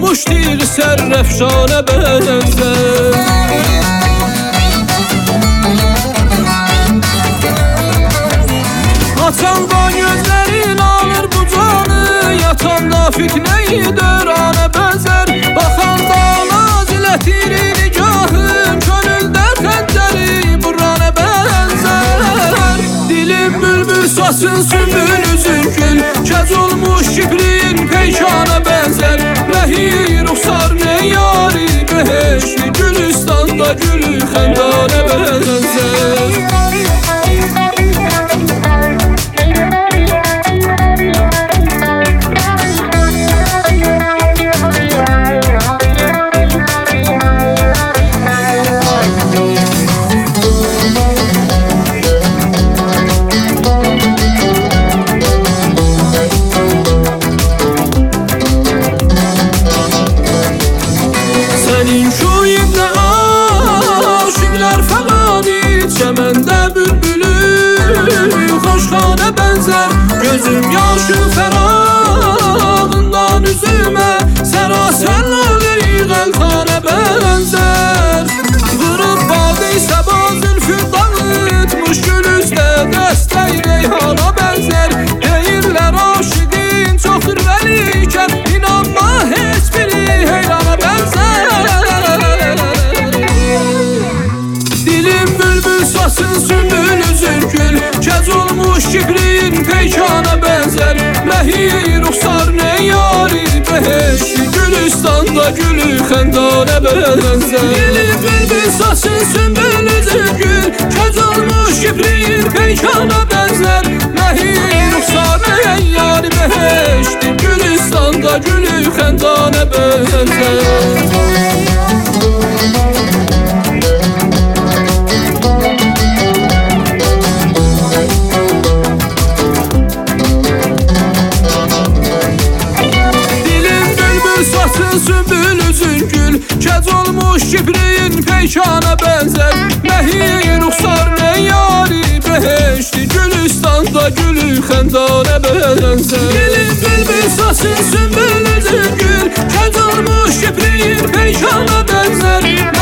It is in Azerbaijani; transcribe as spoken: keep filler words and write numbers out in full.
olmuş dil sərrəfşana bənzər. Açanda gözlərin alır bu canı, yatanda fitneyi dörana bənzər. Baxanda nazilətir nigahın, könüldə xəncəri burana bənzər. Dilim bülbül sasın sümbül üzüngül, kəz olmuş kibriyin peykana bənzər. Nəhi ruxsar nə yari beheşli, Gülüstanda gülü xəndana bənzər. Sənin köyündə aşıqlar fəqani, çəməndə bülbülü xoşxana bənzər. Gözüm yaşı fərağından üzümə, sərasər nağır qəlxana bənzər. Qırıb badı səba zülfü dağıtmış, gül üstə dəstək reyhana bənzər. Deyirlər aşıqin çoxdur vəlikən, inanma heç biri heyrana bənzər. Sasın sümbül üzüngül, kəz olmuş kibriyin peykana bənzər. Məhi ruxsar nə yari beheşli, Gülüstanda gülü xəndana bənzər. Dilim bülbül sasın sümbül üzüngül, kəz olmuş kibriyin peykana bənzər. Məhi ruxsar nə yari beheşli, Gülüstanda gülü xəndana bənzər. Sümbül üzüngül, kəz olmuş kibriyin peykana bənzər. Məhi ruxsar nə yari beheşli, Gülüstanda gülü xəndana bənzər. Dilim bülbül sasın sümbül üzüngül, kəz olmuş kibriyin peykana bənzər.